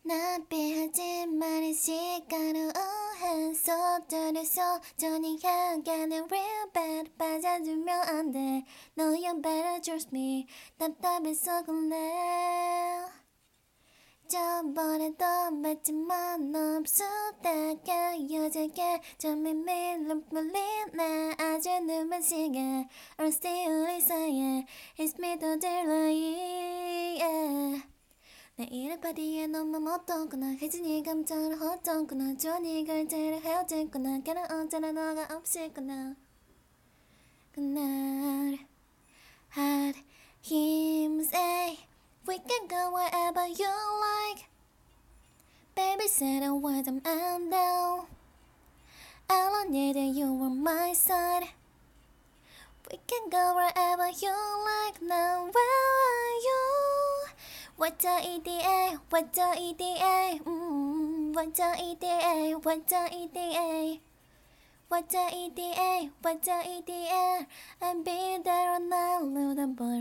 낭비하지만 이 시간을 서둘러서 전이 향하는 real bad 빠져들면 안돼 No you better trust me 답답해서 그래 저번에도 맞지만 너 없었다가 여자가 점이 밀린 아주 눈만 시계 Or still 있어야 It's me to delay 내일의 파티에 너무 못했구나 혜진이 감정을 헛었구나 좋은 결제를 헤어졌구나 걔는 언제나 너가 없었구나 그날 had him say We can go wherever you like Baby said the words I'm down All I needed you were my side We can go wherever you like now where are you What's the ETA? What's the ETA? What's the ETA? What's the ETA? What's the ETA? What's the ETA? I'll be there on that little boy